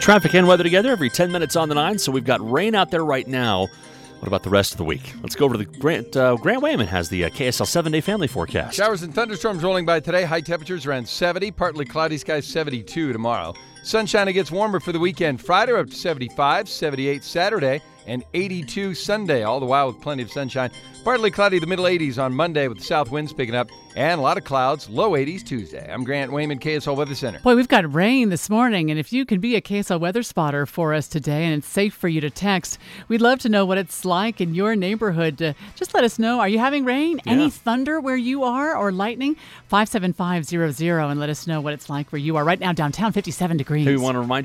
Traffic and weather together every 10 minutes on the 9, so we've got rain out there right now. What about the rest of the week? Let's go over to the Grant Wayman has the KSL 7-day family forecast. Showers and thunderstorms rolling by today. High temperatures around 70. Partly cloudy skies 72 tomorrow. Sunshine, it gets warmer for the weekend. Friday up to 75, 78 Saturday, and 82 Sunday, all the while with plenty of sunshine. Partly cloudy, the middle 80s on Monday with the south winds picking up, and a lot of clouds, low 80s Tuesday. I'm Grant Wayman, KSL Weather Center. Boy, we've got rain this morning, and if you can be a KSL weather spotter for us today and it's safe for you to text, we'd love to know what it's like in your neighborhood. Just let us know. Are you having rain? Yeah. Any thunder where you are or lightning? 57500 and let us know what it's like where you are. Right now, downtown, 57 degrees. Hey, we want to remind